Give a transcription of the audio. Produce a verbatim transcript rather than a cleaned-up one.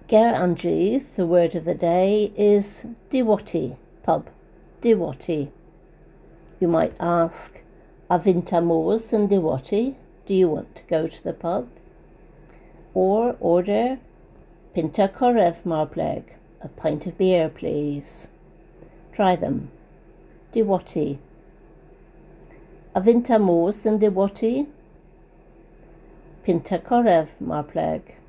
Ger Anjith, the word of the day is Diwati, pub, Diwati. You might ask, Avinta Moors and Diwati, do you want to go to the pub? Or order Pinta Korev Marpleg, a pint of beer, please. Try them. Diwati. Avinta Moors and Diwati. Pinta Korev Marpleg.